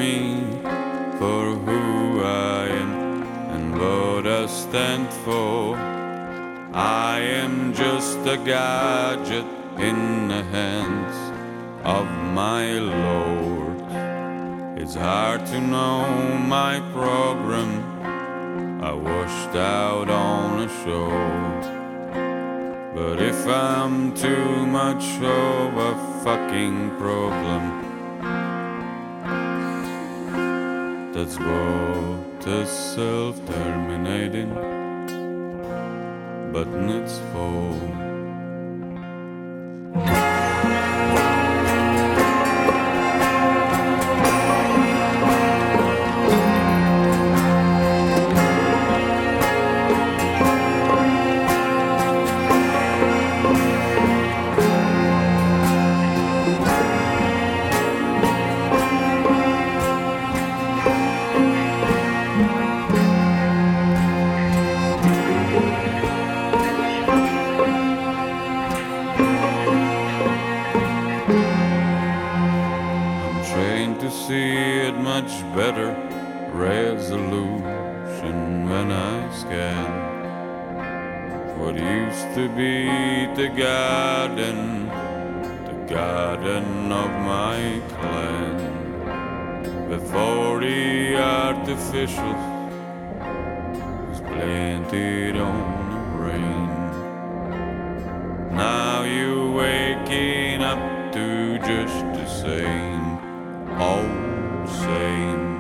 me for who I am and what I stand for. I am just a gadget in the hands of my Lord. It's hard to know my program. I washed out on a show. But if I'm too much of a fucking problem, that's what is self-terminating button it's for. To see it much better resolution when I scan what used to be the garden of my clan, before the artificial was planted on the rain. Now you're waking up to just the same, all same.